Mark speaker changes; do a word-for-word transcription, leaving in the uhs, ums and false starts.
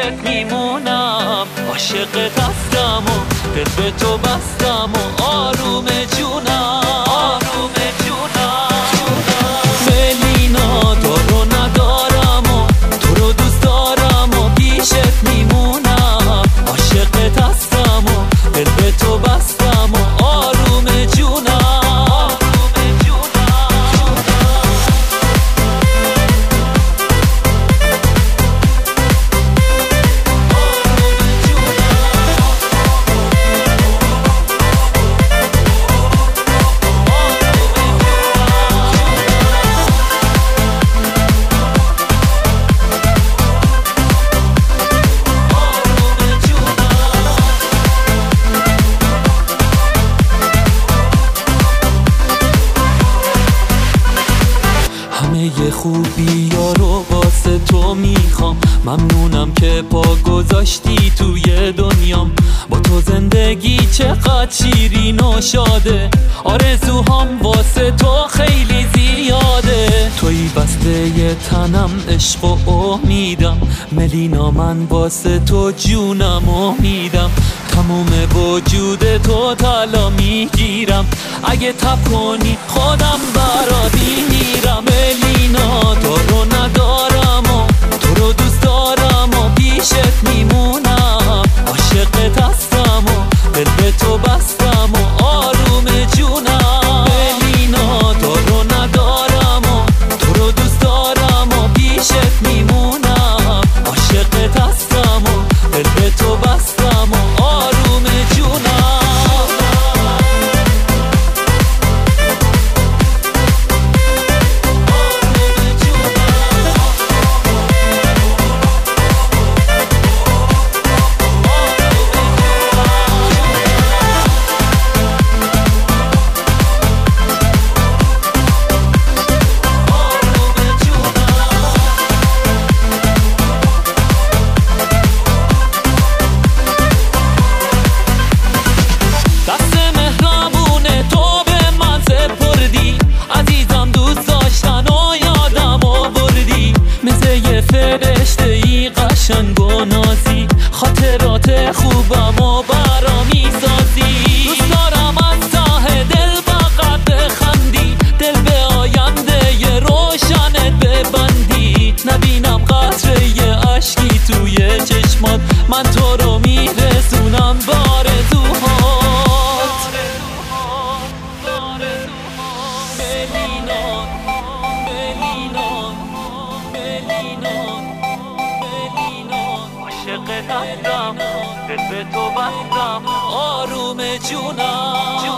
Speaker 1: پیشت میمونم، عاشقت هستم و دل به تو بستم و آروم جونم، آروم جونم. ملینا تو رو ندارم و تو رو دوست دارم و پیشت میمونم، عاشقت هستم و دل به تو بستم و آروم جونم. همه خوبی ها رو واسه تو میخوام، ممنونم که پا گذاشتی توی دنیام. با تو زندگی چقدر شیرین و شاده، آرزوهام واسه تو خیلی زیاده. توی بسته ی تنم، عشق و امیدم، ملینا من واسه تو جونم و میدم. تموم وجود تو طلا میگیرم، اگه تب کنی خودم برات میمیرم. ملینا تو رو ندارم و تو رو دوست دارم و پیشت میمونم، عاشقت هستم و دل به تو بستم و آروم جونم. ملینا تو رو ندارم و تو رو دوست دارم و پیشت میمونم، عاشقت هستم و دل به تو بستم و آروم جونم. فرشته ای قشنگ و نازی، خاطرات خوبم و برا میسازی. دوست دارم از ته دل فقط بخندی، دل به آینده ی روشنت ببندی. نبینم قطره ی اشکی توی چشمات، من تو رو میرسونم به آرزوهات. ملینا ملینا ملینا عاشقت هستم، دل به تو بستم، آروم جونم.